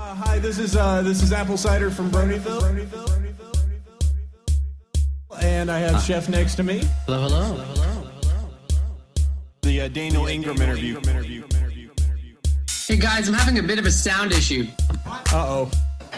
Hi, this is Apple Cider from Bronyville, and I have Chef next to me. Hello, hello, hello, hello. The Daniel Ingram interview. Hey guys, I'm having a bit of a sound issue. Uh-oh.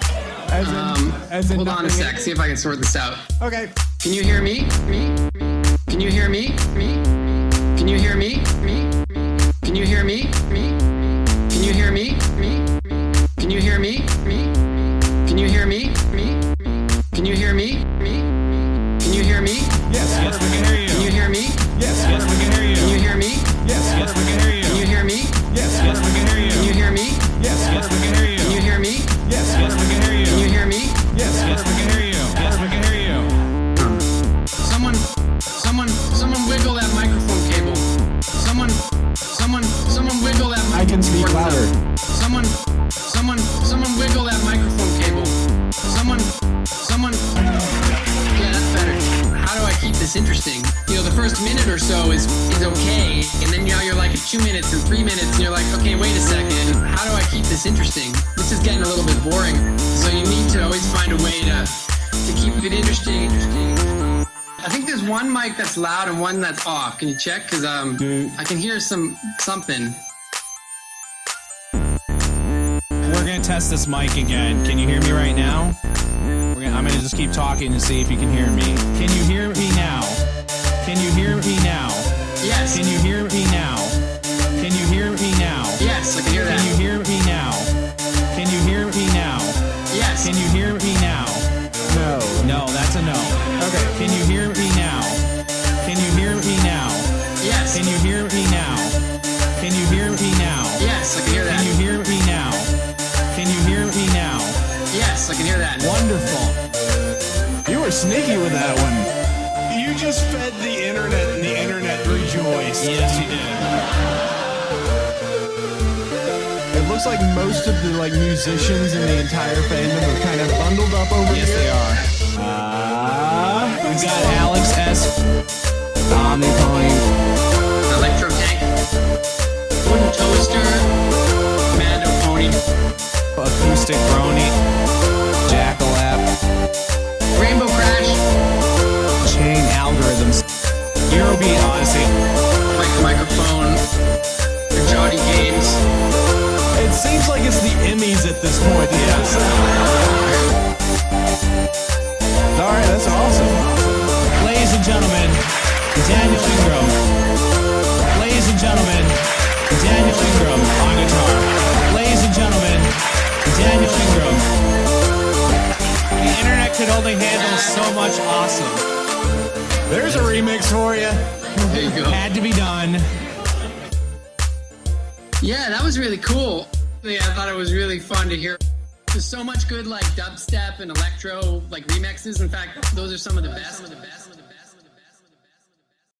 Hold on a sec, see if I can sort this out. Okay. Can you hear me? Can you hear me? Can you hear me? Can you hear me? Can you hear me? Can you hear me? Can you hear me? Can you hear me? Can you hear me? Yes, we can hear you. Can you hear me? Yes, we can hear you. Can you hear me? Yes, we can hear you. Can you hear me? Yes, we can hear you. Can you hear me? Yes, we can hear you. Can you hear me? Yes, we can hear you. Can you hear me? Yes, we can hear you. Yes, we can hear you. Someone wiggle that microphone cable. Someone wiggle that microphone. I can speak louder. Someone wiggle that microphone cable. Yeah, that's better. How do I keep this interesting? You know, the first minute or so is okay, and then now you're like at 2 minutes and 3 minutes, and you're like, okay, wait a second. How do I keep this interesting? This is getting a little bit boring. So you need to always find a way to keep it interesting. I think there's one mic that's loud and one that's off. Can you check? Because I can hear something. We're gonna test this mic again. Can you hear me right now? I'm gonna just keep talking to see if you can hear me. Can you hear me now? Can you hear me now? Yes. Can you hear me now? Can you hear me now? Yes, I can hear that. Can you hear me now? Can you hear me now? Yes. Can you hear me now? No. No, that's a no. Okay. Can you hear me now? Can you hear me now? Yes. Can you hear me now? Can you hear me now? Yes, I can hear that. Can you hear me now? Can you hear me now? Yes, I can hear that. Wonderful. You were sneaky with that one. You just fed the internet and the internet rejoiced. Yes, you did. It looks like most of the musicians in the entire fandom are kind of bundled up over Yes, here. they are. We've got Alex S. Omnipoint. Electro Tank. Wooden Toaster. Commando Pony. Acoustic Brony. Jackalap. Rainbow Crash. Chain Algorithms. Eurobeat Odyssey. Microphone. The Jody Games. It seems like it's the Emmys at this point. Yeah. All right, that's awesome. Ladies and gentlemen, Daniel Ingram. Ladies and gentlemen, Daniel Ingram on guitar. Ladies and gentlemen, Daniel Ingram. The internet could only handle so much awesome. There's a remix for you. There you go. Had to be done. Yeah, that was really cool. Yeah, I thought it was really fun to hear. There's so much good like dubstep and electro like remixes. In fact, those are some of the best.